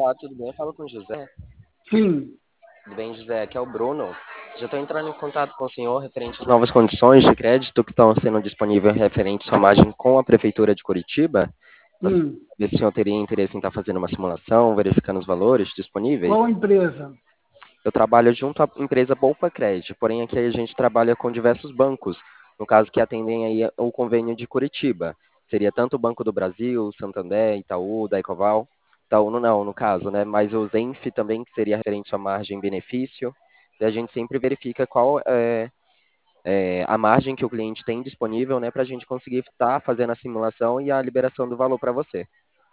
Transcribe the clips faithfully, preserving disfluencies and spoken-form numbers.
Olá, tudo bem? Eu falo com o José. Sim. Tudo bem, José? Aqui é o Bruno. Já estou entrando em contato com o senhor referente às novas condições de crédito que estão sendo disponíveis referente à sua margem com a Prefeitura de Curitiba. Gostaria Hum. de saber se o senhor teria interesse em estar fazendo uma simulação, verificando os valores disponíveis. Qual empresa? Eu trabalho junto à empresa Bolpa Cred, porém aqui a gente trabalha com diversos bancos, no caso que atendem aí o convênio de Curitiba. Seria tanto o Banco do Brasil, Santander, Itaú, Daicoval. Itaú não, no caso, né? Mas o Zenf também, que seria referente à margem-benefício. E a gente sempre verifica qual é, é a margem que o cliente tem disponível, né? Para a gente conseguir estar fazendo a simulação e a liberação do valor para você.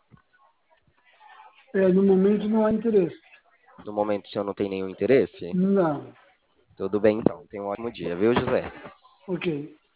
É, no momento não há interesse. No momento, o senhor não tem nenhum interesse? Não. Tudo bem, então. Tenha um ótimo dia, viu, José? Ok.